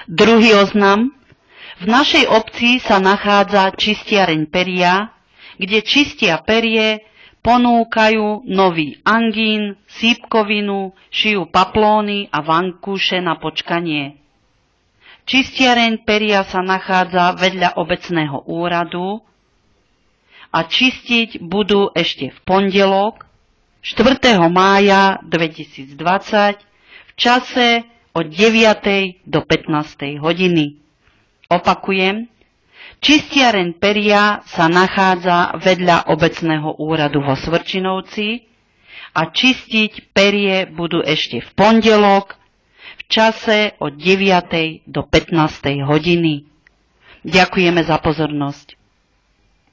Druhý oznam. V našej obci sa nachádza čistiareň peria, kde čistia perie, ponúkajú nový angín, sípkovinu, šijú paplóny a vankúše na počkanie. Čistiareň peria sa nachádza vedľa obecného úradu a čistiť budú ešte v pondelok 4. mája 2020 v čase od 9. do 15. hodiny. Opakujem, čistiareň peria sa nachádza vedľa obecného úradu vo Svrčinovci a čistiť perie budú ešte v pondelok v čase od 9. do 15. hodiny. Ďakujeme za pozornosť.